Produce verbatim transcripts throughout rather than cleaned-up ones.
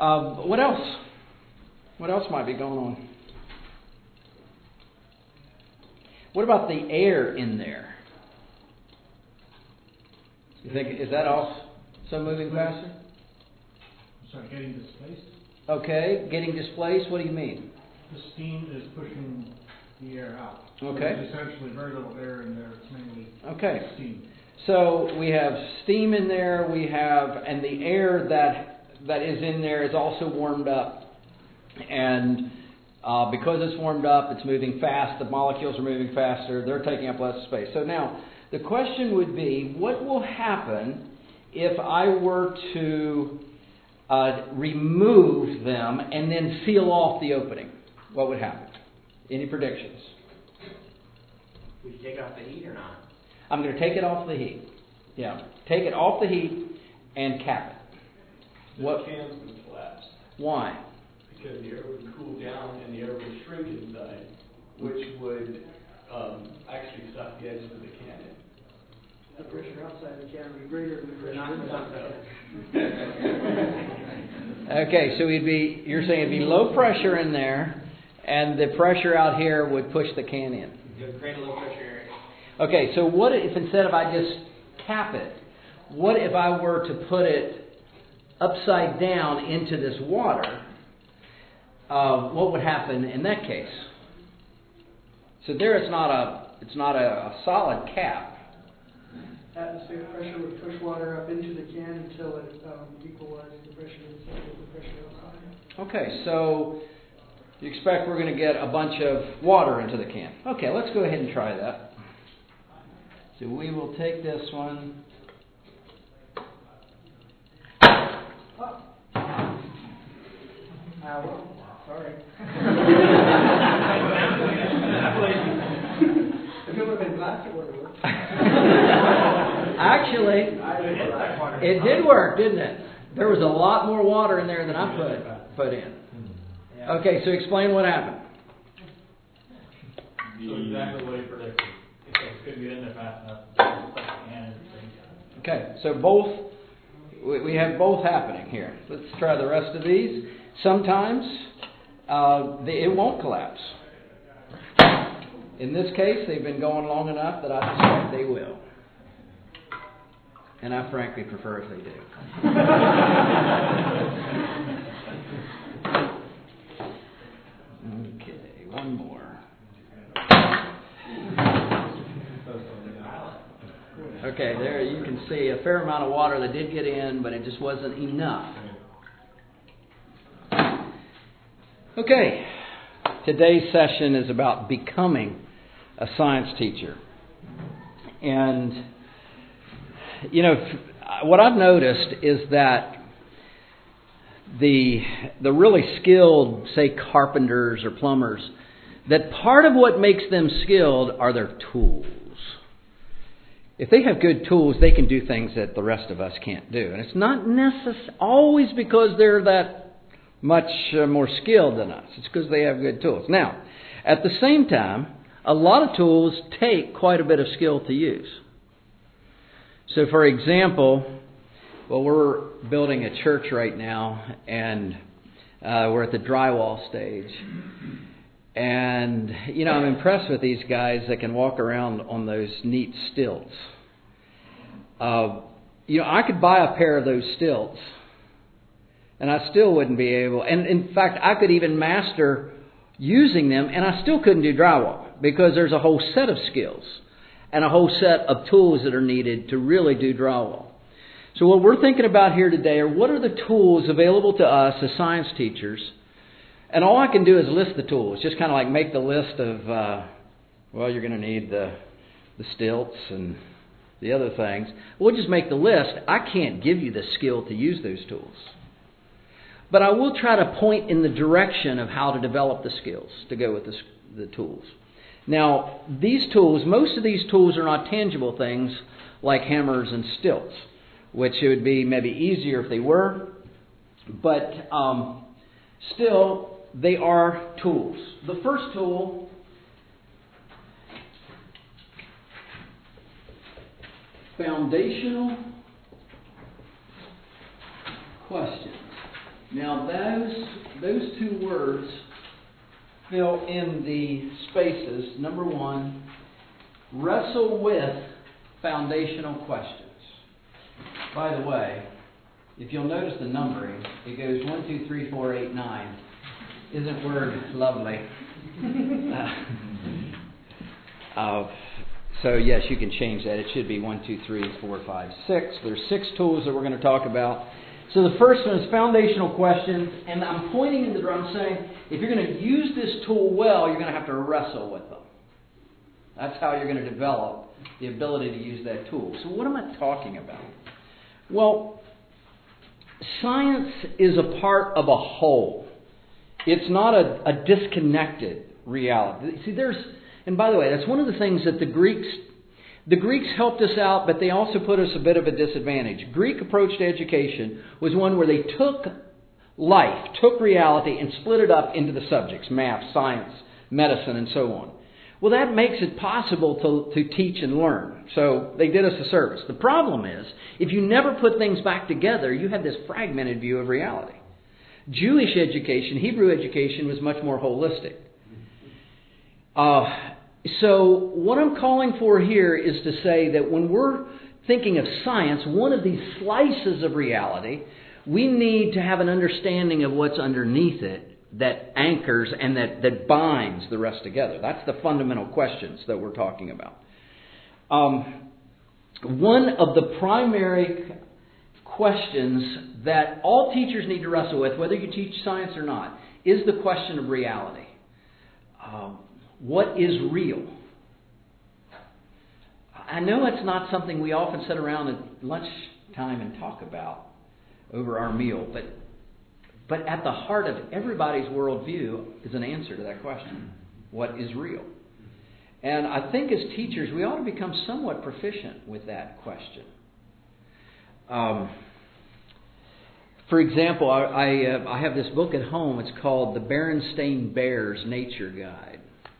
Um, what else? What else might be going on? What about the air in there? You think, is that also moving faster? Sorry, getting displaced. Okay, getting displaced, what do you mean? The steam is pushing the air out. Okay. So there's essentially very little air in there. It's mainly okay. steam. So we have steam in there, we have, and the air that that is in there is also warmed up. And uh, because it's warmed up, it's moving fast, the molecules are moving faster, they're taking up less space. So now, the question would be, what will happen if I were to uh, remove them and then seal off the opening? What would happen? Any predictions? Would you take it off the heat or not? I'm going to take it off the heat. Yeah, take it off the heat and cap it. The What? cans would collapse Why? because the air would cool down and the air would shrink inside, which would um, actually suck the edges of the can in. The pressure outside the can would be greater than the pressure Not inside the can. Okay, so it'd be, you're saying it'd be low pressure in there, and the pressure out here would push the can in. You have create a low pressure area. Okay, so what if instead of I just cap it, what if I were to put it upside down into this water? Uh, what would happen in that case? So there, it's not a it's not a, a solid cap. Atmospheric pressure would push water up into the can until it um, equalized the pressure inside with the pressure outside. Okay, so you expect we're going to get a bunch of water into the can. Okay, let's go ahead and try that. So we will take this one. Oh. Ow. Sorry. If it would have been glass, it would have worked. Actually, it did work, didn't it? There was a lot more water in there than I put put in. Okay, so explain what happened. So exactly what he predicted. It couldn't get in there fast enough. And Okay, so both, we we have both happening here. Let's try the rest of these. Sometimes uh, they, it won't collapse. In this case, they've been going long enough that I suspect they will. And I frankly prefer if they do. Okay, one more. Okay, there you can see a fair amount of water that did get in, but it just wasn't enough. Okay, today's session is about becoming a science teacher. And, you know, what I've noticed is that the the really skilled, say, carpenters or plumbers, that part of what makes them skilled are their tools. If they have good tools, they can do things that the rest of us can't do. And it's not necess- always because they're that much uh, more skilled than us. It's because they have good tools. Now, at the same time, a lot of tools take quite a bit of skill to use. So, for example, well, we're building a church right now, and uh, we're at the drywall stage. And, you know, I'm impressed with these guys that can walk around on those neat stilts. Uh, you know, I could buy a pair of those stilts, and I still wouldn't be able. And, in fact, I could even master using them, and I still couldn't do drywall because there's a whole set of skills and a whole set of tools that are needed to really do drywall. So what we're thinking about here today are what are the tools available to us as science teachers. And all I can do is list the tools, just kind of like make the list of, uh, well, you're going to need the the stilts and the other things. We'll just make the list. I can't give you the skill to use those tools. But I will try to point in the direction of how to develop the skills to go with the, the tools. Now, these tools, most of these tools are not tangible things like hammers and stilts, which it would be maybe easier if they were. But um, still, they are tools. The first tool foundational questions. Now those those two words fill in the spaces. Number one, wrestle with foundational questions. By the way, if you'll notice the numbering, it goes one, two, three, four, eight, nine. Isn't Word lovely? uh, uh, so yes, you can change that. It should be one, two, three, four, five, six. There's six tools that we're going to talk about. So the first one is foundational questions, and I'm pointing in the I'm saying if you're going to use this tool well, you're going to have to wrestle with them. That's how you're going to develop the ability to use that tool. So what am I talking about? Well, science is a part of a whole. It's not a, a disconnected reality. See, there's, and by the way, that's one of the things that the Greeks, the Greeks helped us out, but they also put us a bit of a disadvantage. Greek approach to education was one where they took life, took reality, and split it up into the subjects, math, science, medicine, and so on. Well, that makes it possible to, to teach and learn. So they did us a service. The problem is, if you never put things back together, you have this fragmented view of reality. Jewish education, Hebrew education, was much more holistic. Uh, so what I'm calling for here is to say that when we're thinking of science, one of these slices of reality, we need to have an understanding of what's underneath it that anchors and that, that binds the rest together. That's the fundamental questions that we're talking about. Um, one of the primary questions that all teachers need to wrestle with, whether you teach science or not, is the question of reality. Um, what is real? I know it's not something we often sit around at lunchtime and talk about over our meal, but But at the heart of everybody's worldview is an answer to that question. What is real? And I think as teachers, we ought to become somewhat proficient with that question. Um, for example, I, I, uh, I have this book at home. It's called The Berenstain Bears Nature Guide.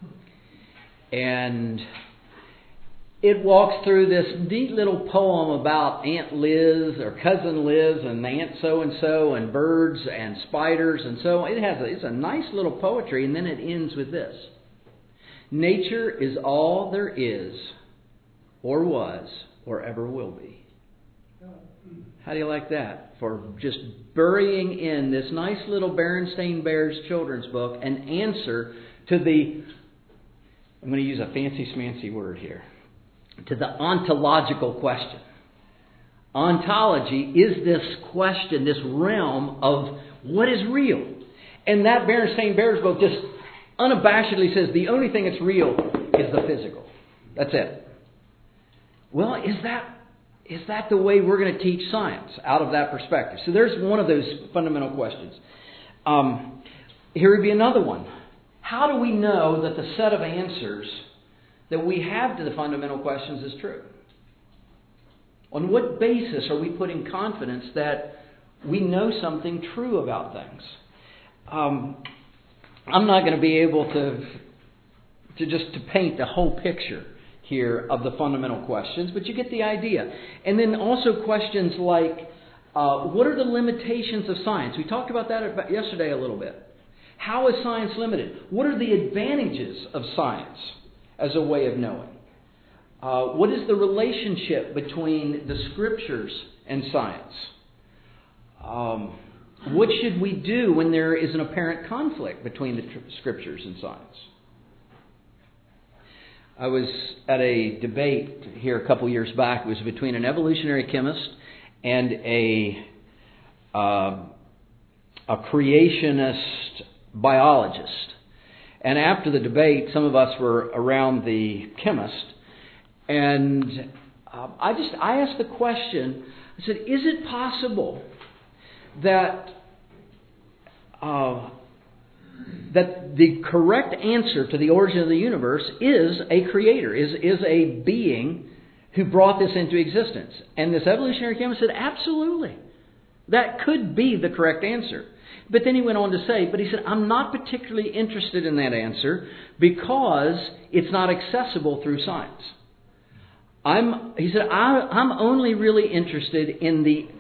And it walks through this neat little poem about Aunt Liz or Cousin Liz and Aunt so-and-so and birds and spiders and so on. It has a, it's a nice little poetry, and then it ends with this. Nature is all there is or was or ever will be. How do you like that? For just burying in this nice little Berenstain Bears children's book an answer to the, I'm going to use a fancy smancy word here, to the ontological question. Ontology is this question, this realm of what is real. And that Berenstain Bears book just unabashedly says the only thing that's real is the physical. That's it. Well, is that is that the way we're going to teach science out of that perspective? So there's one of those fundamental questions. Um, here would be another one. How do we know that the set of answers that we have to the fundamental questions is true? On what basis are we putting confidence that we know something true about things? Um, I'm not going to be able to to just to paint the whole picture here of the fundamental questions, but you get the idea. And then also questions like, uh, what are the limitations of science? We talked about that yesterday a little bit. How is science limited? What are the advantages of science as a way of knowing? Uh, what is the relationship between the Scriptures and science? Um, what should we do when there is an apparent conflict between the tr- Scriptures and science? I was at a debate here a couple years back. It was between an evolutionary chemist and a uh, a creationist biologist. And after the debate, some of us were around the chemist, and uh, I just I asked the question. I said, "Is it possible that uh, that the correct answer to the origin of the universe is a creator, is is a being who brought this into existence?" And this evolutionary chemist said, "Absolutely, that could be the correct answer." But then he went on to say, but he said, "I'm not particularly interested in that answer because it's not accessible through science. I'm," he said, I, I'm only really interested in the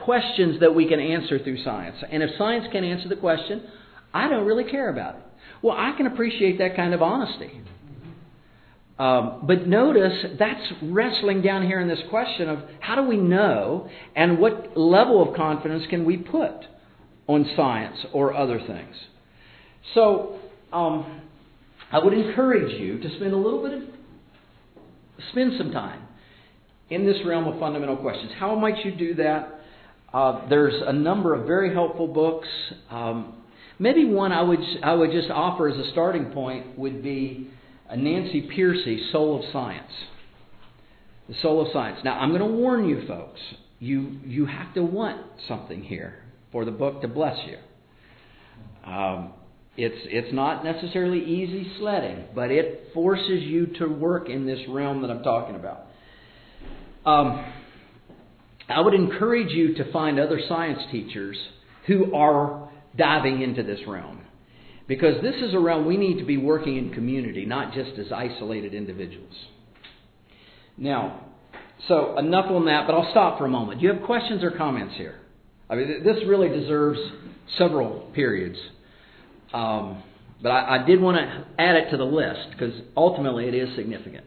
questions that we can answer through science. And if science can answer the question, I don't really care about it. Well, I can appreciate that kind of honesty. Um, but notice that's wrestling down here in this question of how do we know and what level of confidence can we put on science or other things. So um, I would encourage you to spend a little bit of, spend some time in this realm of fundamental questions. How might you do that? Uh, there's a number of very helpful books. Um, maybe one I would I would just offer as a starting point would be Nancy Pearcey's Soul of Science. The Soul of Science. Now, I'm going to warn you folks, you you have to want something here for the book to bless you. Um, it's it's not necessarily easy sledding, but it forces you to work in this realm that I'm talking about. Um, I would encourage you to find other science teachers who are diving into this realm. Because this is a realm we need to be working in community, not just as isolated individuals. Now, so enough on that, but I'll stop for a moment. Do you have questions or comments here? I mean, this really deserves several periods. Um, but I, I did want to add it to the list, because ultimately it is significant.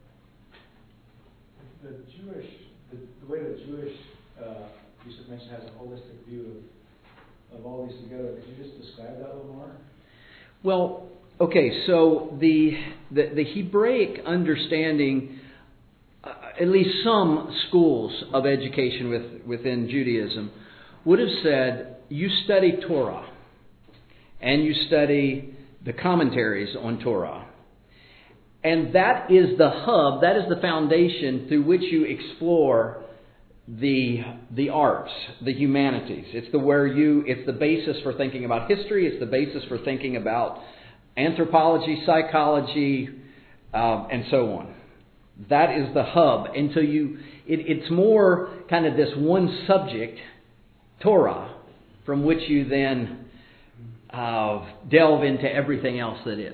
The Jewish, the, the way the Jewish, uh, you should mention, has a holistic view of, of all these together. Could you just describe that a little more? Well, okay, so the the, the Hebraic understanding, uh, at least some schools of education with, within Judaism, would have said you study Torah and you study the commentaries on Torah. And that is the hub, that is the foundation through which you explore the the arts, the humanities. It's the where you it's the basis for thinking about history, it's the basis for thinking about anthropology, psychology, um, and so on. That is the hub. And so you it, it's more kind of this one subject, Torah, from which you then uh, delve into everything else that is.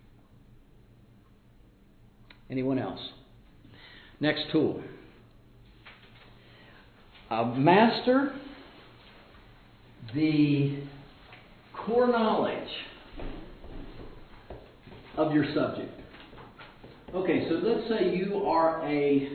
Anyone else? Next tool. Uh, master the core knowledge of your subject. Okay, so let's say you are a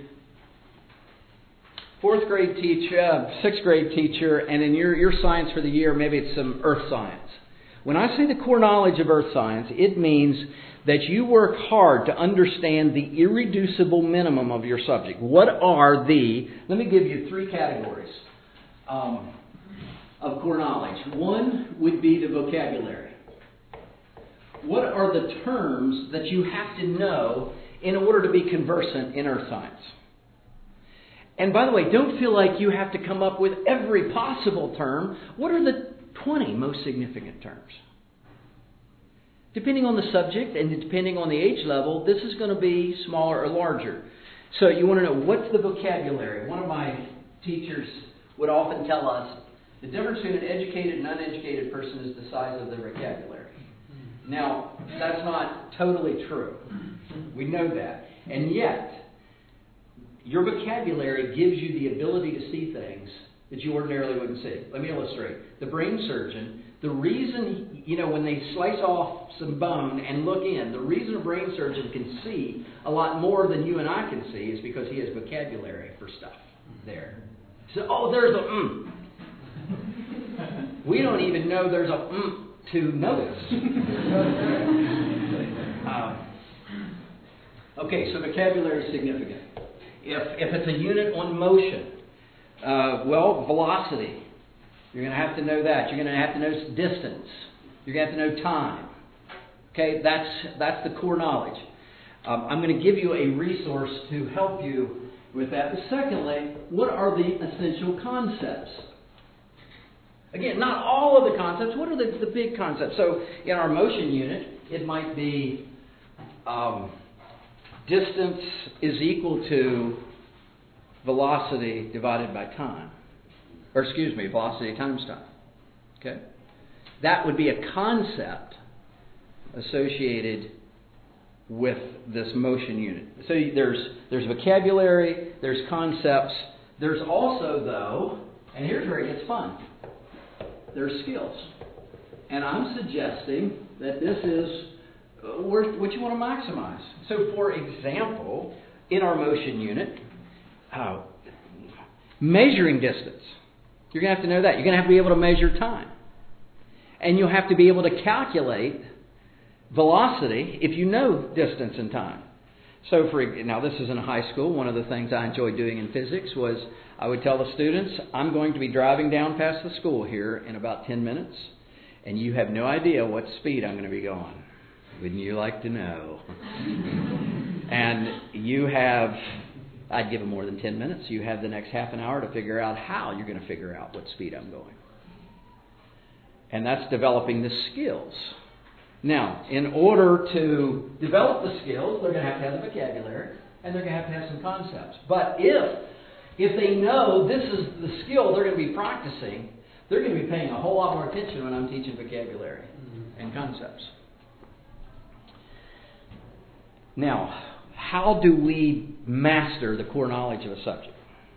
fourth grade teacher, uh, sixth grade teacher, and in your, your science for the year, maybe it's some earth science. When I say the core knowledge of earth science, it means that you work hard to understand the irreducible minimum of your subject. What are the, let me give you three categories um, of core knowledge. One would be the vocabulary. What are the terms that you have to know in order to be conversant in earth science? And by the way, don't feel like you have to come up with every possible term. What are the twenty most significant terms? Depending on the subject and depending on the age level, this is going to be smaller or larger. So you want to know, what's the vocabulary? One of my teachers would often tell us, the difference between an educated and uneducated person is the size of their vocabulary. Now, that's not totally true. We know that. And yet, your vocabulary gives you the ability to see things that you ordinarily wouldn't see. Let me illustrate. The brain surgeon, the reason, you know, when they slice off some bone and look in, the reason a brain surgeon can see a lot more than you and I can see is because he has vocabulary for stuff there. So, oh, there's a mm. We don't even know there's a mm to notice. um, okay, so vocabulary is significant. If, if it's a unit on motion, uh, well, velocity. You're going to have to know that. You're going to have to know distance. You're going to have to know time. Okay, that's that's the core knowledge. Um, I'm going to give you a resource to help you with that. But secondly, what are the essential concepts? Again, not all of the concepts. What are the, the big concepts? So in our motion unit, it might be um, distance is equal to velocity divided by time. Or excuse me, velocity times time. Okay? That would be a concept associated with this motion unit. So there's there's vocabulary, there's concepts. There's also, though, And here's where it gets fun. There's skills. And I'm suggesting that this is uh, what you want to maximize. So, for example, in our motion unit, uh, measuring distance. You're going to have to know that. You're going to have to be able to measure time. And you'll have to be able to calculate velocity if you know distance and time. So, for now, this is in high school. One of the things I enjoyed doing in physics was I would tell the students, I'm going to be driving down past the school here in about ten minutes, and you have no idea what speed I'm going to be going. Wouldn't you like to know? And you have, I'd give them more than ten minutes. You have the next half an hour to figure out how you're going to figure out what speed I'm going. And that's developing the skills. Now, in order to develop the skills, they're going to have to have the vocabulary, and they're going to have to have some concepts. But if if they know this is the skill they're going to be practicing, they're going to be paying a whole lot more attention when I'm teaching vocabulary and concepts. Now, how do we master the core knowledge of a subject?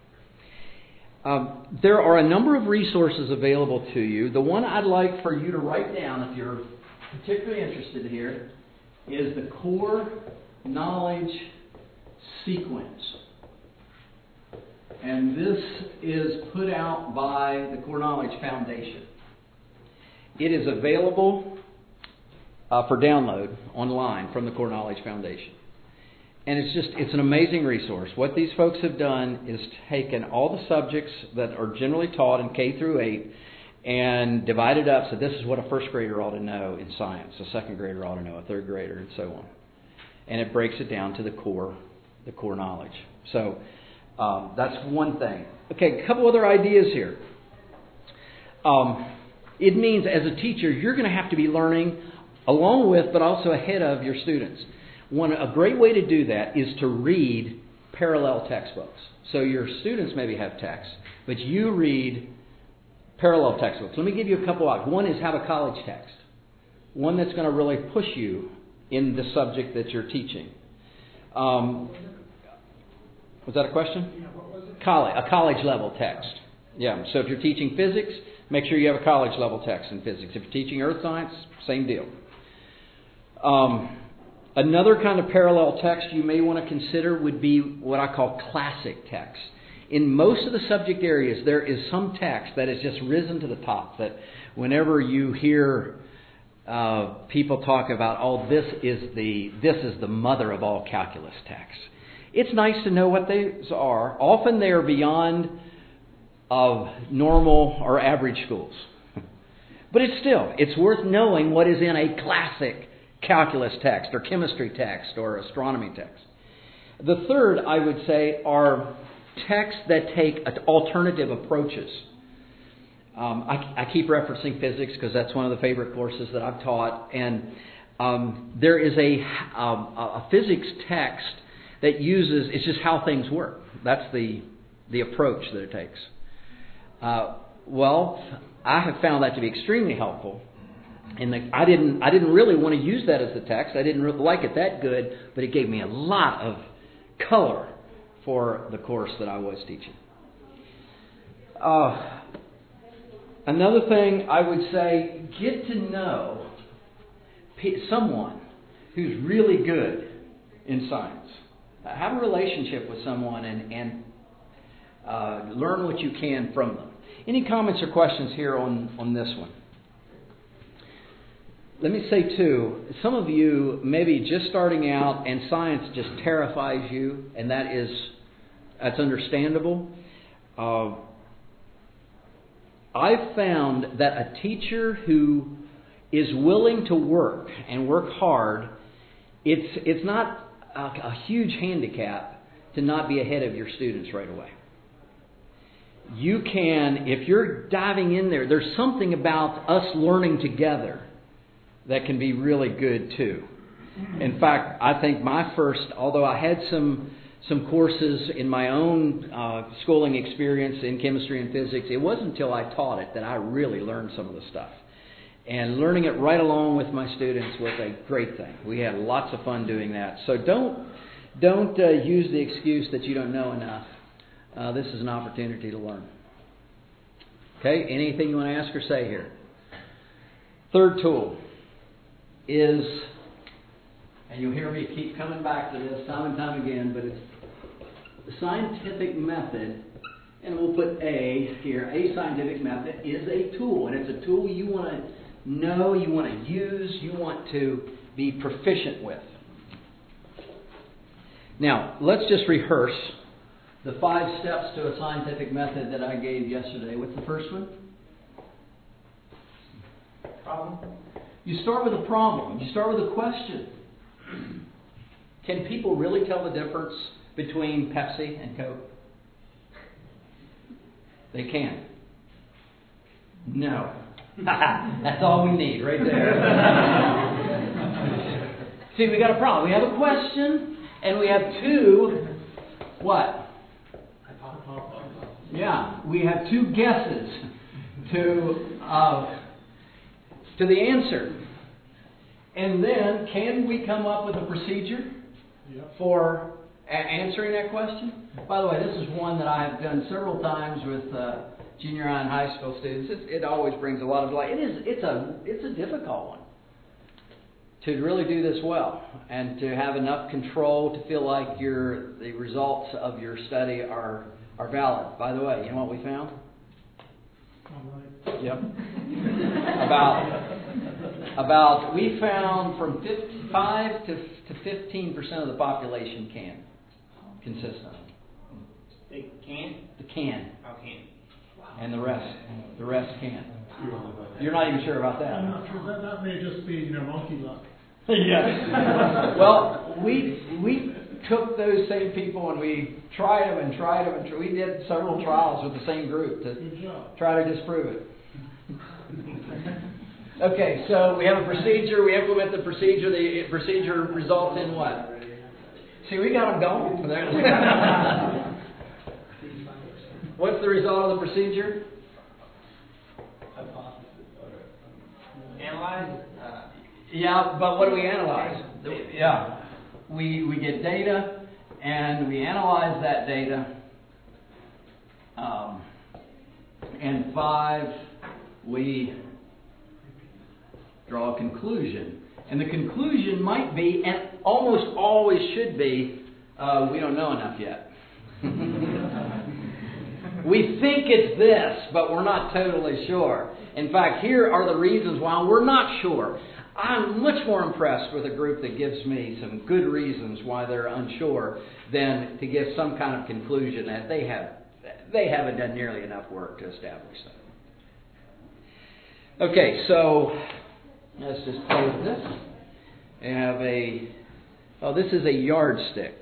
Um, there are a number of resources available to you. The one I'd like for you to write down, if you're particularly interested here, is the Core Knowledge Sequence. And this is put out by the Core Knowledge Foundation. It is available uh, for download online from the Core Knowledge Foundation. And it's just, it's an amazing resource. What these folks have done is taken all the subjects that are generally taught in K through eight and divided up. So this is what a first grader ought to know in science, a second grader ought to know, a third grader, and so on. And it breaks it down to the core, the core knowledge. So um, that's one thing. Okay, a couple other ideas here. Um, it means as a teacher, you're going to have to be learning along with, but also ahead of your students. One, a great way to do that is to read parallel textbooks. So your students maybe have texts, but you read parallel textbooks. Let me give you a couple options. One is have a college text. One that's going to really push you in the subject that you're teaching. Um, was that a question? Yeah, what was it? College, a college level text. Yeah, so if you're teaching physics, make sure you have a college level text in physics. If you're teaching earth science, same deal. Um, another kind of parallel text you may want to consider would be what I call classic text. In most of the subject areas, there is some text that has just risen to the top. That whenever you hear uh, people talk about, oh, this is the this is the mother of all calculus texts, it's nice to know what these are. Often they are beyond of normal or average schools, but it's still it's worth knowing what is in a classic calculus text or chemistry text or astronomy text. The third, I would say, are texts that take alternative approaches. Um, I, I keep referencing physics because that's one of the favorite courses that I've taught. And um, there is a, um, a physics text that uses, it's just how things work. That's the, the approach that it takes. Uh, well, I have found that to be extremely helpful. And the, I didn't I didn't really want to use that as the text. I didn't really like it that good, but it gave me a lot of color for the course that I was teaching. Uh, another thing I would say, get to know someone who's really good in science. Have a relationship with someone and, and uh, learn what you can from them. Any comments or questions here on, on this one? Let me say, too, some of you may be just starting out and science just terrifies you, and that is, that's understandable. Uh, I've found that a teacher who is willing to work and work hard, it's, it's not a, a huge handicap to not be ahead of your students right away. You can, if you're diving in there, there's something about us learning together that can be really good too. In fact, I think my first, although I had some some courses in my own uh, schooling experience in chemistry and physics, it wasn't until I taught it that I really learned some of the stuff. And learning it right along with my students was a great thing. We had lots of fun doing that. So don't don't uh, use the excuse that you don't know enough. Uh, this is an opportunity to learn. Okay, anything you want to ask or say here? Third tool is, and you'll hear me keep coming back to this time and time again, but it's the scientific method, and we'll put A here. A scientific method is a tool, and it's a tool you want to know, you want to use, you want to be proficient with. Now, let's just rehearse the five steps to a scientific method that I gave yesterday. What's the first one? Problem? You start with a problem. You start with a question. Can people really tell the difference between Pepsi and Coke? They can. No. That's all we need right there. See, we got a problem. We have a question, and we have two, what? Yeah, we have two guesses to uh, to the answer. And then, can we come up with a procedure for a- answering that question? By the way, this is one that I have done several times with uh, junior high and high school students. It, it always brings a lot of delight. It is it's a it's a difficult one to really do this well and to have enough control to feel like your the results of your study are are valid. By the way, you know what we found? Yep. about about we found from fifty-five to to fifteen percent of the population can consistently. They can? The can. Oh, can. And the rest, the rest can't. You're not even sure about that. I'm not sure, that, that may just be, you know, monkey luck. Yes. Well, we we took those same people and we tried them and tried them and tr- we did several trials with the same group to Good job. try to disprove it. Okay, so we have a procedure. We implement the procedure. The procedure results in what? See, we got them going. What's the result of the procedure? Analyze? Uh, Yeah, but what do we analyze? Yeah, we we get data and we analyze that data. Um, and five, we draw a conclusion. And the conclusion might be, and almost always should be, uh, we don't know enough yet. We think it's this, but we're not totally sure. In fact, here are the reasons why we're not sure. I'm much more impressed with a group that gives me some good reasons why they're unsure than to give some kind of conclusion that they have they haven't done nearly enough work to establish that. Okay, so let's just close this. I have a oh, this is a yardstick.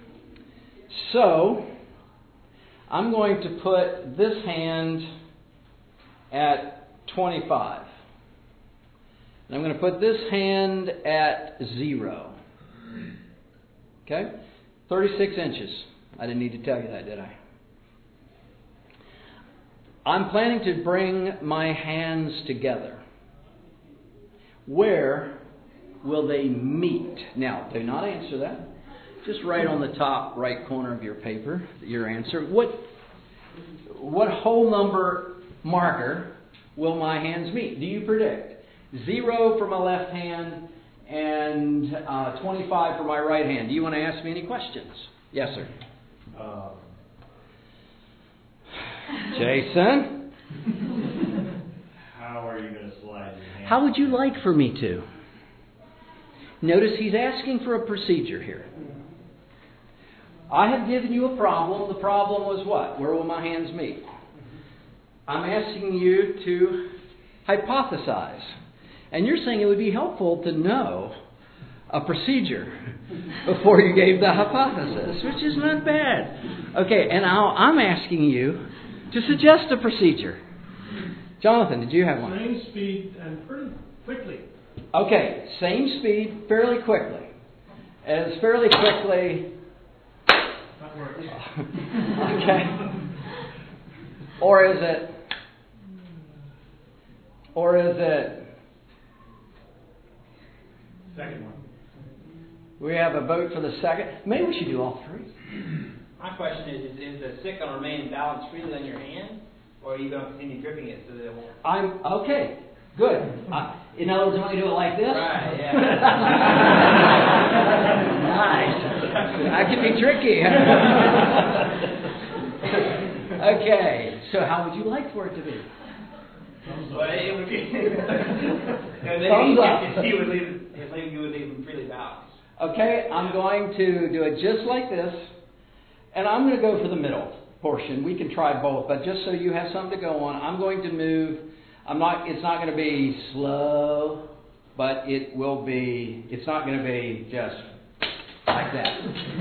So I'm going to put this hand at twenty-five. And I'm going to put this hand at zero. Okay? thirty-six inches. I didn't need to tell you that, did I? I'm planning to bring my hands together. Where will they meet? Now, do not answer that. Just write on the top right corner of your paper your answer. What, what whole number marker will my hands meet? Do you predict? Zero for my left hand and uh, twenty-five for my right hand. Do you want to ask me any questions? Yes, sir. Um, Jason? How are you going to slide your hand? How would you like for me to? Notice he's asking for a procedure here. I have given you a problem. The problem was what? Where will my hands meet? I'm asking you to hypothesize. And you're saying it would be helpful to know a procedure before you gave the hypothesis, which is not bad. Okay, and now I'm asking you to suggest a procedure. Jonathan, did you have one? Same speed and pretty quickly. Okay, same speed, fairly quickly. As fairly quickly... That works. Okay. Or is it... Or is it... Second one. We have a vote for the second. Maybe we should do all three. my question is, is, is the stick going to remain balanced freely on your hand? Or are you going to continue dripping it so that it won't? I'm, okay, good. I, in other words, I'm going to do it like this? Right, yeah. Nice. That can be tricky. Okay, so how would you like for it to be? Well, it would be. And then Thumbs you, up. you see, would leave, it leave, you would leave them freely balanced. Okay, I'm going to do it just like this, and I'm going to go for the middle portion. We can try both, but just so you have something to go on, I'm going to move. I'm not. It's not going to be slow, but it will be. It's not going to be just like that.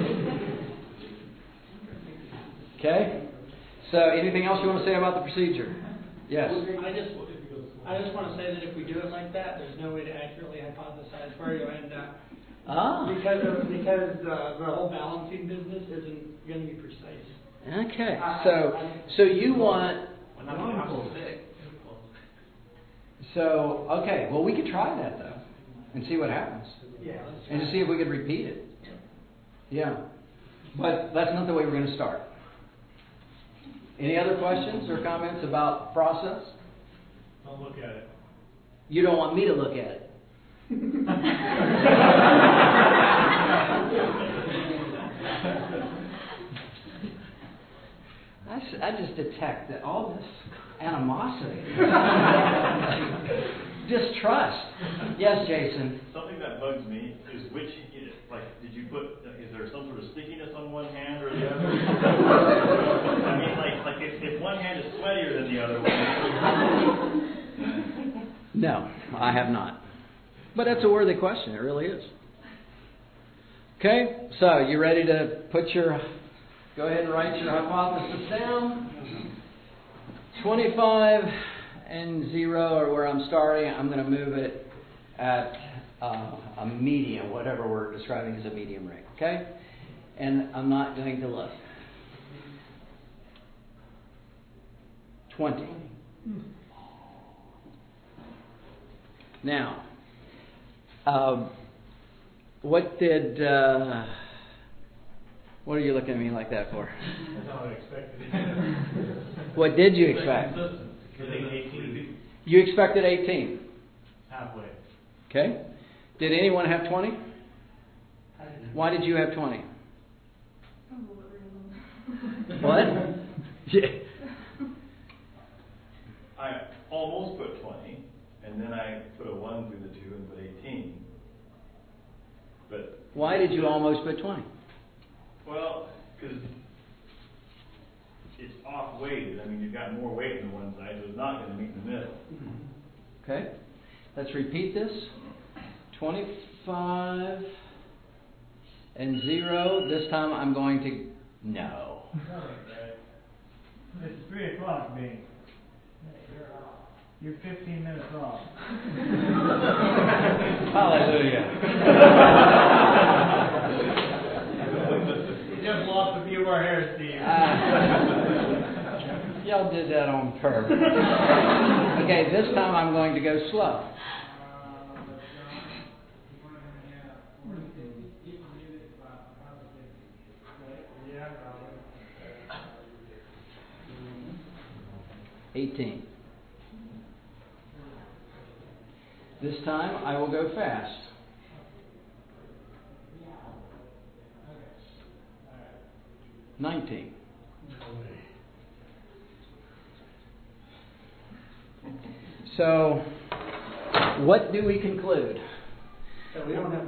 Okay. So, anything else you want to say about the procedure? Yes. I just, I just want to say that if we do it like that, there's no way to accurately hypothesize where you'll end up. Ah. Because of, because uh, the whole balancing business isn't going to be precise. Okay. So, so you want. Well, not not so thick. So, okay. Well, we could try that though, and see what happens, Yeah. and to see if we could repeat it. Yeah. But that's not the way we're going to start. Any other questions or comments about process? Don't look at it. You don't want me to look at it. I, s- I just detect that all this animosity, distrust. Yes, Jason. Something that bugs me is which, like, did you put, is there some sort of stickiness on one hand or the other? I mean, like, like if, if one hand is sweatier than the other one. No, I have not. But that's a worthy question. It really is. Okay, so you ready to put your, go ahead and write your hypothesis down. twenty-five and zero are where I'm starting. I'm going to move it at uh, a medium, whatever we're describing as a medium rate. Okay? And I'm not going to look. twenty. Now, um, what did, uh, what are you looking at me like that for? That's how I expected it. What did you expect? Consistent. eighteen. You expected eighteen. Halfway. Okay. Did anyone have twenty? Why did you have twenty? What? Yeah. I almost put twenty, and then I put a one through the two and put eighteen. But, Why did you almost put twenty? well, because it's off weighted. I mean, you've got more weight on one side, so it's not going to meet in the middle. Okay. Let's repeat this. twenty-five and zero. This time I'm going to, no. It's three o'clock, Bing. You're fifteen minutes off. Hallelujah. You just lost a few more hairs, Steve. Uh, y'all did that on purpose. Okay, this time I'm going to go slow. eighteen. This time I will go fast. nineteen. So, what do we conclude? So we don't have.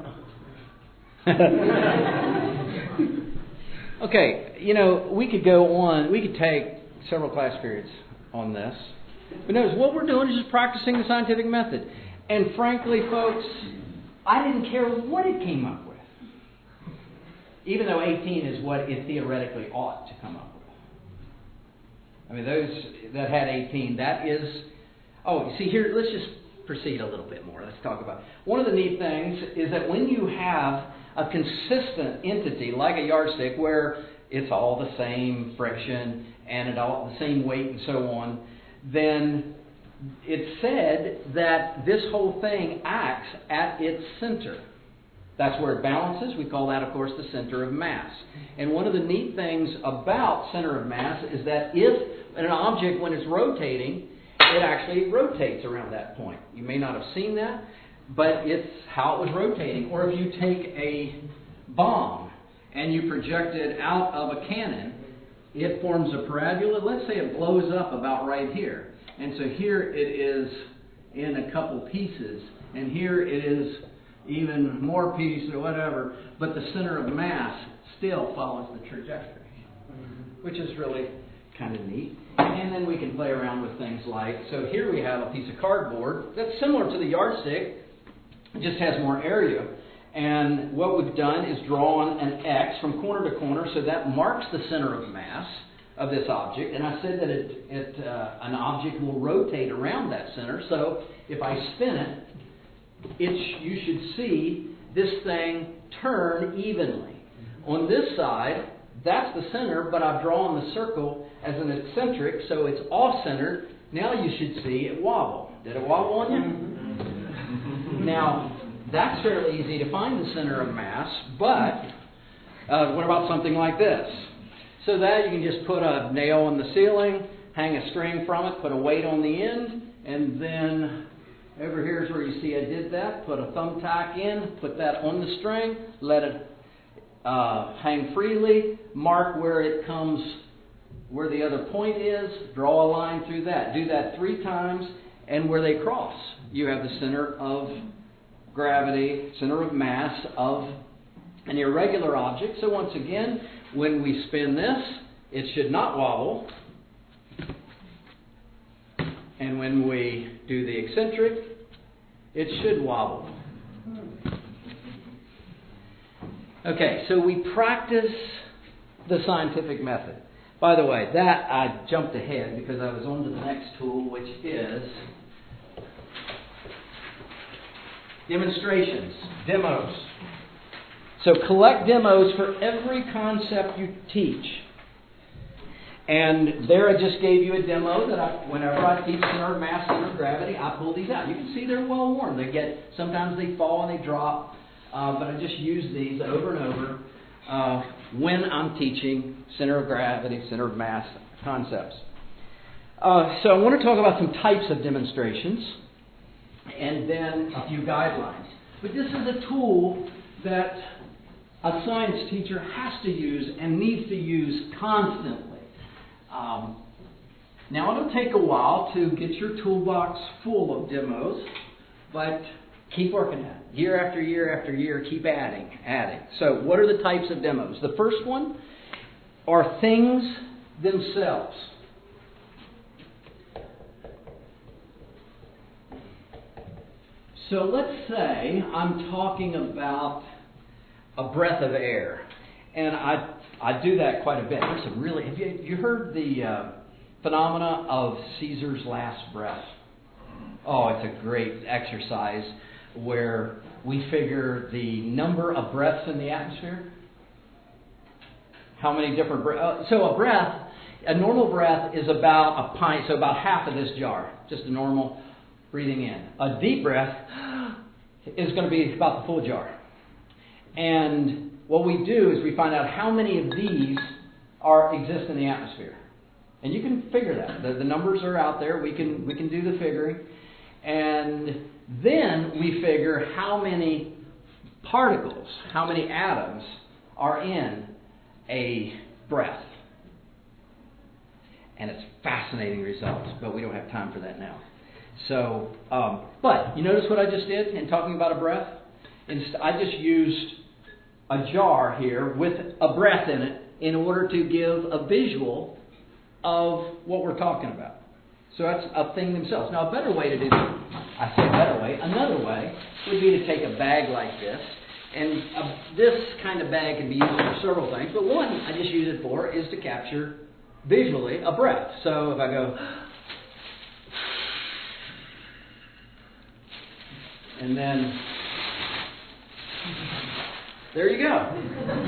Okay, you know, we could go on, we could take several class periods on this. But notice, what we're doing is just practicing the scientific method. And frankly, folks, I didn't care what it came up with. Even though eighteen is what it theoretically ought to come up with. I mean, those that had eighteen, that is... Oh, you see here, let's just proceed a little bit more. Let's talk about it. One of the neat things is that when you have a consistent entity like a yardstick where it's all the same friction and it all the same weight and so on, then it's said that this whole thing acts at its center. That's where it balances. We call that, of course, the center of mass. And one of the neat things about center of mass is that if And an object, when it's rotating, it actually rotates around that point. You may not have seen that, but it's how it was rotating. Or if you take a bomb and you project it out of a cannon, it forms a parabola. Let's say it blows up about right here. And so here it is in a couple pieces, and here it is even more pieces or whatever, but the center of mass still follows the trajectory, which is really kind of neat. And then we can play around with things like, so here we have a piece of cardboard that's similar to the yardstick, it just has more area. And what we've done is drawn an X from corner to corner, so that marks the center of mass of this object. And I said that it, it uh, an object will rotate around that center. So if I spin it, it's, you should see this thing turn evenly. On this side, that's the center, but I've drawn the circle as an eccentric, so it's off-centered. Now you should see it wobble. Did it wobble on you? Now, that's fairly easy to find the center of mass, but uh, what about something like this? So that you can just put a nail in the ceiling, hang a string from it, put a weight on the end, and then over here's where you see I did that. Put a thumbtack in, put that on the string, let it uh, hang freely, mark where it comes, where the other point is, draw a line through that. Do that three times, and where they cross, you have the center of gravity, center of mass of an irregular object. So once again, when we spin this, it should not wobble. And when we do the eccentric, it should wobble. Okay, so we practice the scientific method. By the way, that I jumped ahead because I was on to the next tool, which is demonstrations, demos. So collect demos for every concept you teach. And there I just gave you a demo that I, whenever I teach center of mass, center of gravity, I pull these out. You can see they're well worn. They get, sometimes they fall and they drop, uh, but I just use these over and over uh, when I'm teaching center of gravity, center of mass concepts. Uh, so I want to talk about some types of demonstrations and then a few guidelines. But this is a tool that a science teacher has to use and needs to use constantly. Um, now, it'll take a while to get your toolbox full of demos, but keep working at it. Year after year after year, keep adding, adding. So, what are the types of demos? The first one are things themselves. So, let's say I'm talking about a breath of air, and I I do that quite a bit. There's some really. Have you, you heard the uh, phenomena of Caesar's last breath? Oh, it's a great exercise where we figure the number of breaths in the atmosphere. How many different breaths? Uh, so a breath, a normal breath is about a pint, so about half of this jar, just a normal breathing in. A deep breath is going to be about the full jar. And what we do is we find out how many of these are exist in the atmosphere. And you can figure that. The, the numbers are out there. We can we can do the figuring. And then we figure how many particles, how many atoms are in a breath. And it's fascinating results, but we don't have time for that now. So, um, but you notice what I just did in talking about a breath? Inst- I just used a jar here with a breath in it in order to give a visual of what we're talking about. So that's a thing themselves. Now, a better way to do that, I say a better way, another way would be to take a bag like this. And uh, this kind of bag can be used for several things, but one I just use it for is to capture visually a breath. So if I go, and then, there you go.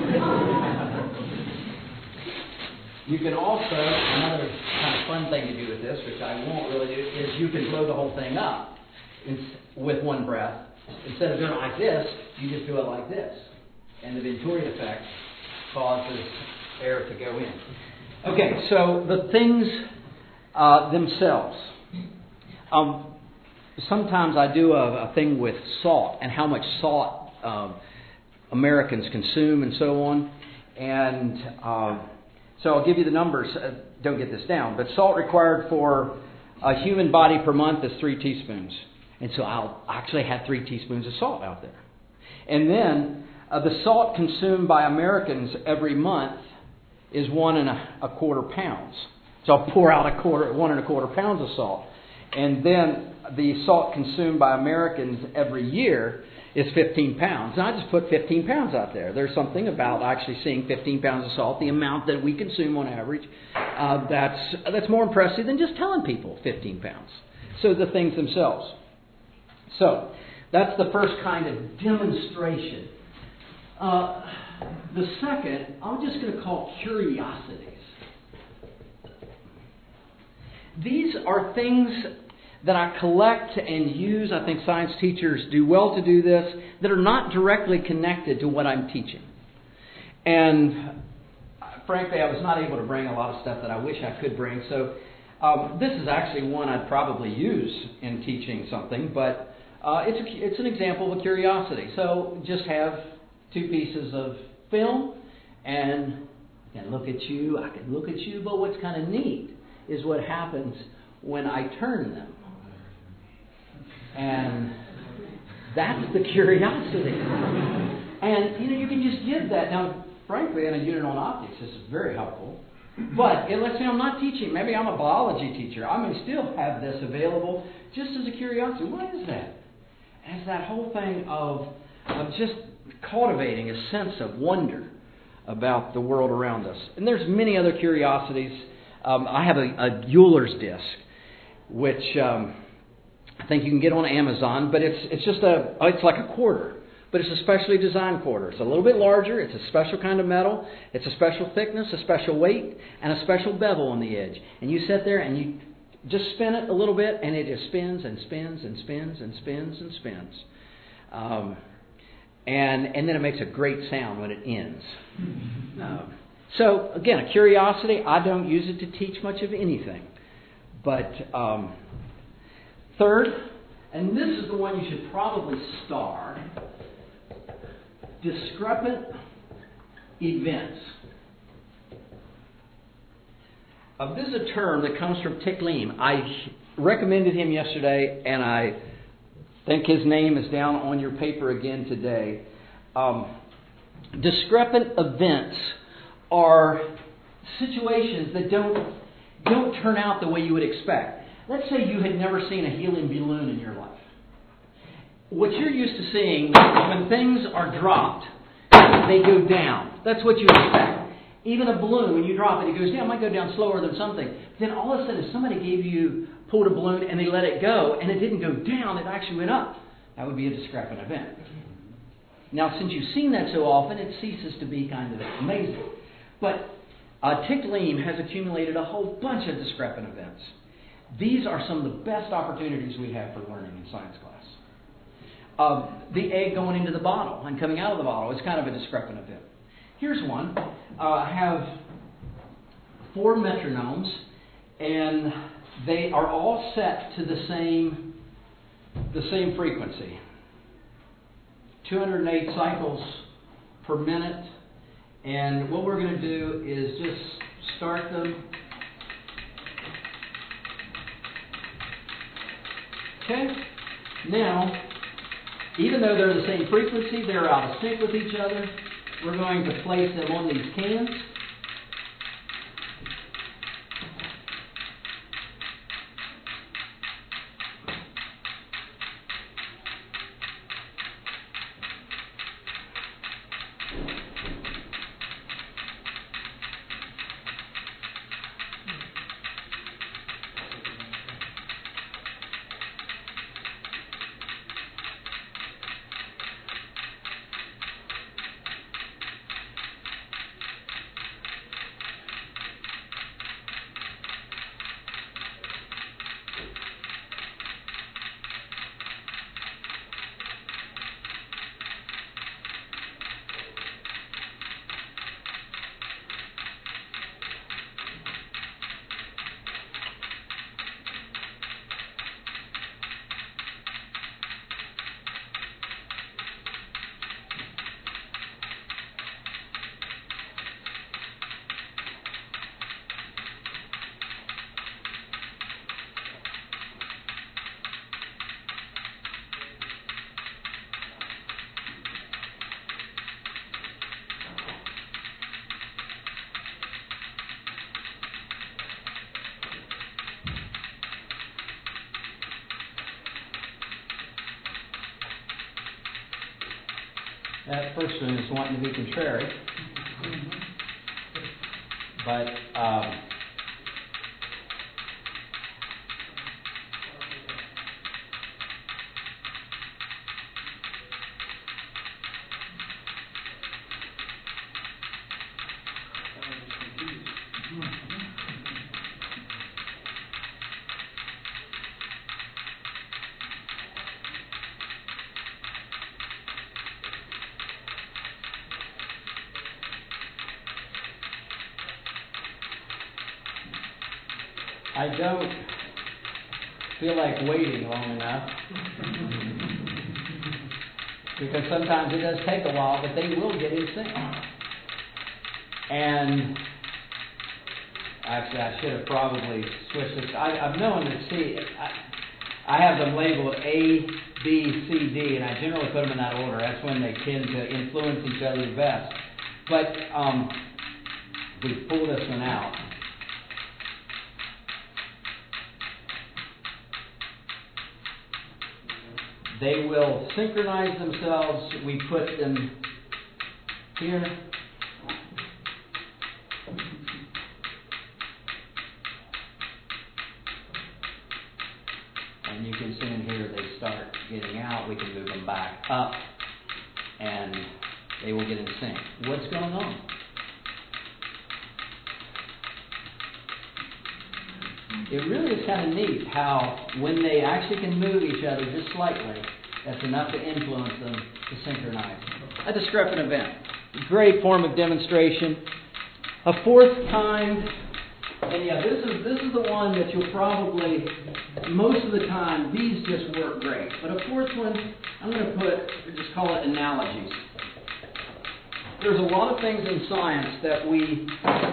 You can also, another kind of fun thing to do with this, which I won't really do, is you can blow the whole thing up with one breath. Instead of doing it like this, you just do it like this. And the Venturi effect causes air to go in. Okay, so the things uh, themselves. Um, sometimes I do a, a thing with salt and how much salt uh, Americans consume and so on. And uh, so I'll give you the numbers. Uh, don't get this down. But salt required for a human body per month is three teaspoons. And so I'll actually have three teaspoons of salt out there. And then uh, the salt consumed by Americans every month is one and a, a quarter pounds. So I'll pour out a quarter, one and a quarter pounds of salt. And then the salt consumed by Americans every year is fifteen pounds. And I just put fifteen pounds out there. There's something about actually seeing fifteen pounds of salt, the amount that we consume on average, uh, that's that's more impressive than just telling people fifteen pounds. So the things themselves. So that's the first kind of demonstration. Uh, the second, I'm just going to call curiosities. These are things that I collect and use. I think science teachers do well to do this, that are not directly connected to what I'm teaching. And frankly, I was not able to bring a lot of stuff that I wish I could bring. So um, this is actually one I'd probably use in teaching something, but uh, it's, a, it's an example of a curiosity. So just have two pieces of film, and I can look at you, I can look at you, but what's kind of neat is what happens when I turn them. And that's the curiosity. And, you know, you can just give that. Now, frankly, in a unit on optics, this is very helpful. But it, let's say I'm not teaching. Maybe I'm a biology teacher. I may still have this available just as a curiosity. What is that? And it's that whole thing of, of just cultivating a sense of wonder about the world around us. And there's many other curiosities. Um, I have a, a Euler's disc, which um, I think you can get on Amazon, but it's it's just a it's like a quarter, but it's a specially designed quarter. It's a little bit larger. It's a special kind of metal. It's a special thickness, a special weight, and a special bevel on the edge. And you sit there and you just spin it a little bit, and it just spins and spins and spins and spins and spins. Um, and and then it makes a great sound when it ends. Um, So, again, a curiosity. I don't use it to teach much of anything. But um, third, and this is the one you should probably star, discrepant events. Uh, this is a term that comes from Tiklim. I recommended him yesterday, and I think his name is down on your paper again today. Um, discrepant events are situations that don't don't turn out the way you would expect. Let's say you had never seen a helium balloon in your life. What you're used to seeing, when things are dropped, they go down. That's what you expect. Even a balloon, when you drop it, it goes down. It might go down slower than something. Then all of a sudden, if somebody gave you, pulled a balloon and they let it go, and it didn't go down, it actually went up. That would be a discrepant event. Now, since you've seen that so often, it ceases to be kind of amazing. But uh, Tiklim has accumulated a whole bunch of discrepant events. These are some of the best opportunities we have for learning in science class. Uh, the egg going into the bottle and coming out of the bottle is kind of a discrepant event. Here's one. Uh, I have four metronomes, and they are all set to the same the same frequency. two hundred eight cycles per minute. And what we're going to do is just start them. Okay? Now, even though they're the same frequency, they're out of sync with each other, we're going to place them on these cans. That first one is wanting to be contrary. But um, I don't feel like waiting long enough because sometimes it does take a while, but they will get in sync. And actually, I should have probably switched this. I, I've known that C. I, I have them labeled A, B, C, D, and I generally put them in that order. That's when they tend to influence each other the best. But um, we pull this one out. They will synchronize themselves. We put them here. And you can see in here they start getting out. We can move them back up and they will get in sync. What's going on? It really is kind of neat how when they actually can move each other just slightly, that's enough to influence them to synchronize. A discrepant event. Great form of demonstration. A fourth kind, and yeah, this is this is the one that you'll probably, most of the time, these just work great. But a fourth one, I'm going to put, just call it analogies. There's a lot of things in science that we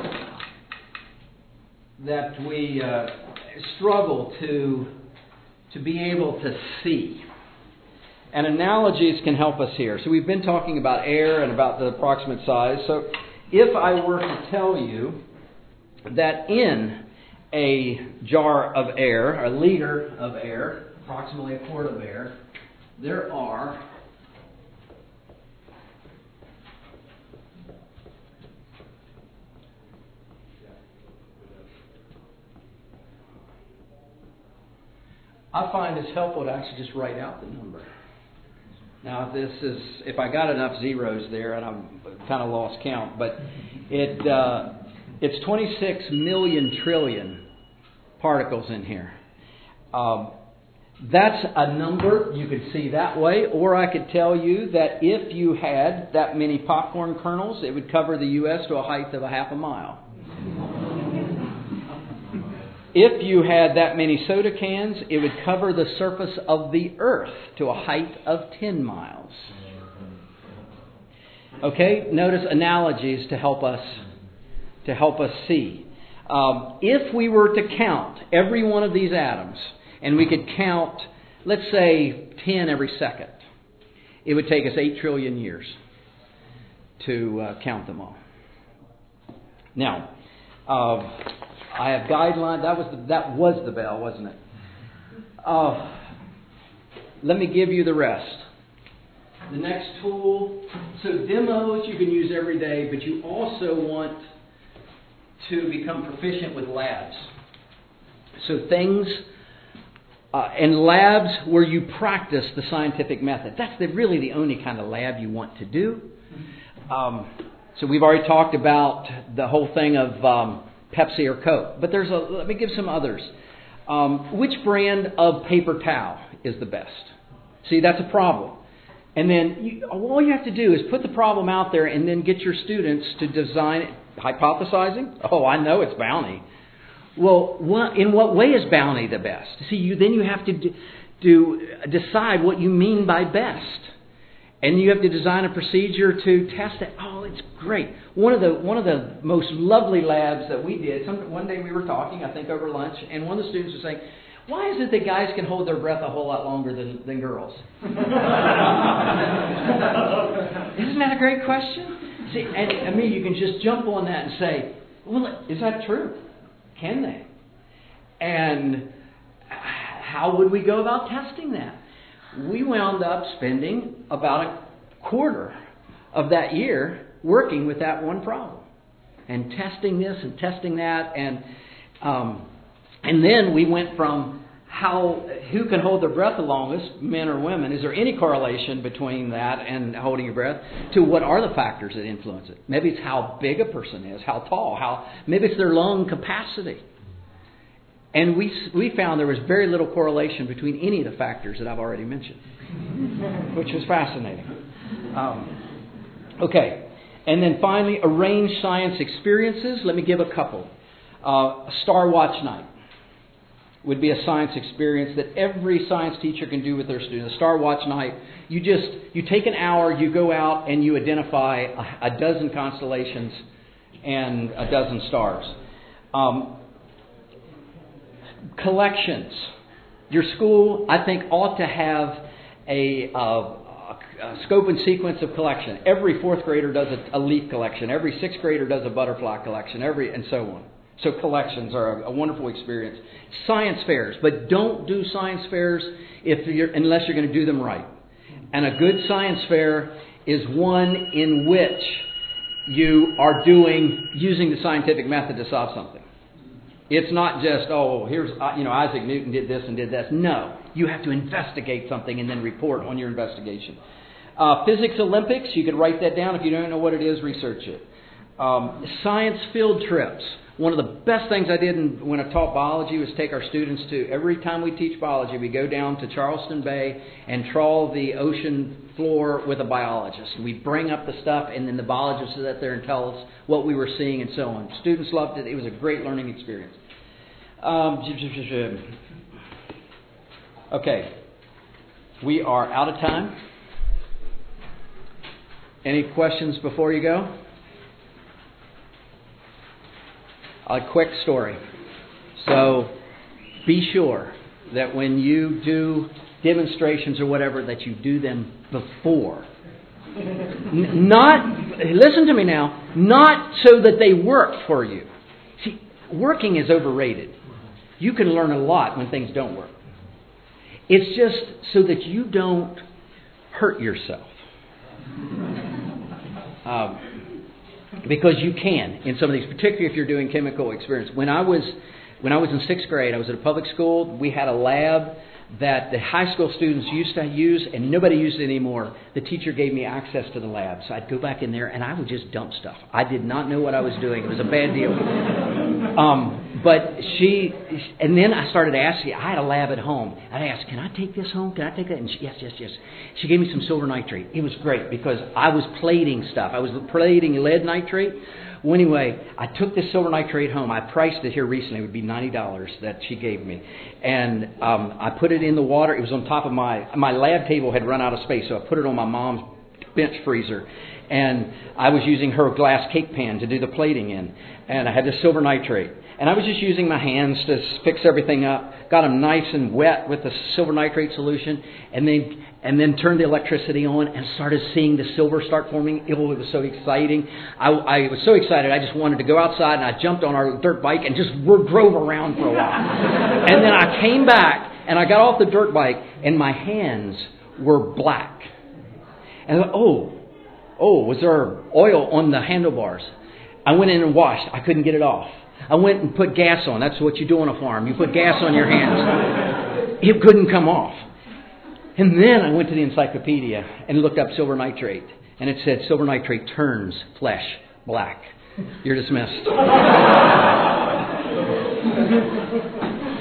that we uh, struggle to to be able to see. And analogies can help us here. So we've been talking about air and about the approximate size. So if I were to tell you that in a jar of air, a liter of air, approximately a quart of air, there are I find it's helpful to actually just write out the number. Now, this is, if I got enough zeros there, and I've kind of lost count, but it uh, it's twenty-six million trillion particles in here. Um, that's a number you could see that way, or I could tell you that if you had that many popcorn kernels, it would cover the U S to a height of a half a mile. If you had that many soda cans, it would cover the surface of the earth to a height of ten miles. Okay, notice analogies to help us to help us see. Um, if we were to count every one of these atoms, and we could count, let's say, ten every second, it would take us eight trillion years to uh, count them all. Now, uh, I have guidelines. That was the, that was the bell, wasn't it? Uh, let me give you the rest. The next tool. So demos you can use every day, but you also want to become proficient with labs. So things uh, and labs where you practice the scientific method. That's the, really the only kind of lab you want to do. Um, so we've already talked about the whole thing of Um, Pepsi or Coke. But there's a, let me give some others. Um, which brand of paper towel is the best? See, that's a problem. And then you, all you have to do is put the problem out there and then get your students to design it. Hypothesizing? Oh, I know it's Bounty. Well, what, in what way is Bounty the best? See, you then you have to do, do, decide what you mean by best. And you have to design a procedure to test it. Oh, it's great. One of the one of the most lovely labs that we did, some, one day we were talking, I think over lunch, and one of the students was saying, why is it that guys can hold their breath a whole lot longer than, than girls? Isn't that a great question? See, and I mean, you can just jump on that and say, well, is that true? Can they? And how would we go about testing that? We wound up spending about a quarter of that year working with that one problem and testing this and testing that. And um, and then we went from how who can hold their breath the longest, men or women, is there any correlation between that and holding your breath, to what are the factors that influence it? Maybe it's how big a person is, how tall, how maybe it's their lung capacity. And we we found there was very little correlation between any of the factors that I've already mentioned, which was fascinating. Um, okay, and then finally, arranged science experiences. Let me give a couple. Uh, Star Watch Night would be a science experience that every science teacher can do with their students. A Star Watch Night, you just you take an hour, you go out and you identify a, a dozen constellations and a dozen stars. Um, collections. Your school, I think, ought to have a, a, a scope and sequence of collection. Every fourth grader does a, a leaf collection. Every sixth grader does a butterfly collection. Every and so on. So collections are a, a wonderful experience. Science fairs, but don't do science fairs if you're, unless you're going to do them right. And a good science fair is one in which you are doing using the scientific method to solve something. It's not just, oh, here's, you know, Isaac Newton did this and did this. No, you have to investigate something and then report on your investigation. Uh, Physics Olympics, you could write that down. If you don't know what it is, research it. Um, science field trips. One of the best things I did in, when I taught biology was take our students to, every time we teach biology, we go down to Charleston Bay and trawl the ocean floor with a biologist. We bring up the stuff, and then the biologists sit there and tell us what we were seeing and so on. Students loved it. It was a great learning experience. Um, okay. We are out of time. Any questions before you go? A quick story. So be sure that when you do demonstrations or whatever, that you do them before. N- not, listen to me now, not so that they work for you. See, working is overrated. You can learn a lot when things don't work. It's just so that you don't hurt yourself. Um, Because you can in some of these, particularly if you're doing chemical experience. When I was when I was in sixth grade, I was at a public school. We had a lab that the high school students used to use, and nobody used it anymore. The teacher gave me access to the lab, so I'd go back in there and I would just dump stuff. I did not know what I was doing. It was a bad deal. Um, but she, and then I started asking. I had a lab at home. I asked, "Can I take this home? Can I take that?" And she, yes, yes, yes. She gave me some silver nitrate. It was great because I was plating stuff. I was plating lead nitrate. Well, anyway, I took this silver nitrate home. I priced it here recently. It would be ninety dollars that she gave me. And um, I put it in the water. It was on top of my, my lab table had run out of space, so I put it on my mom's bench freezer. And I was using her glass cake pan to do the plating in. And I had this silver nitrate. And I was just using my hands to fix everything up. Got them nice and wet with the silver nitrate solution. And then and then turned the electricity on and started seeing the silver start forming. It was so exciting. I, I was so excited I just wanted to go outside, and I jumped on our dirt bike and just drove around for a while. And then I came back and I got off the dirt bike and my hands were black. And I thought, oh, oh, was there oil on the handlebars? I went in and washed. I couldn't get it off. I went and put gas on. That's what you do on a farm. You put gas on your hands. It couldn't come off. And then I went to the encyclopedia and looked up silver nitrate. And it said silver nitrate turns flesh black. You're dismissed.